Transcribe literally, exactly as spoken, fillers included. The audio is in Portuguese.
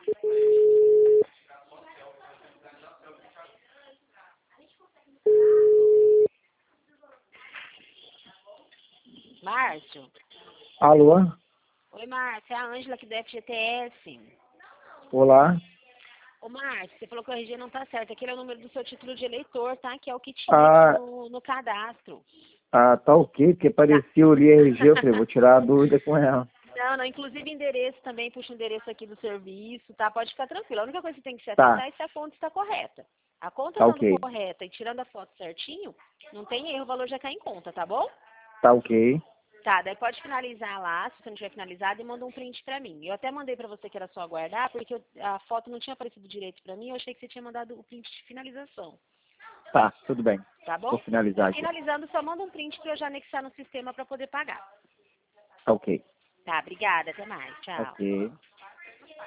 Márcio? Alô? Oi, Márcio, é a Ângela aqui do F G T S. Olá? Ô, Márcio, você falou que o R G não tá certo. Aquele é o número do seu título de eleitor, tá? Que é o que tinha Ah, aqui no, no cadastro. ah, tá ok, porque parecia o R G, eu falei, vou tirar a dúvida com ela. Não, não, inclusive endereço também, puxa o endereço aqui do serviço, tá? Pode ficar tranquilo. A única coisa que você tem que se Tá, atentar é se a conta está correta. A conta tá estando ok, correta e tirando a foto certinho, não tem erro, o valor já cai em conta, tá bom? tá ok. Tá, daí pode finalizar lá, se você não tiver finalizado, e manda um print pra mim. Eu até mandei pra você que era só aguardar, porque eu- a foto não tinha aparecido direito pra mim, eu achei que você tinha mandado o print de finalização, Tá, tudo bem. tá Vou bom? finalizar aqui. Finalizando, só manda um print pra eu já anexar no sistema pra poder pagar. Tá ok, Tá, obrigada, até mais, tchau. ok.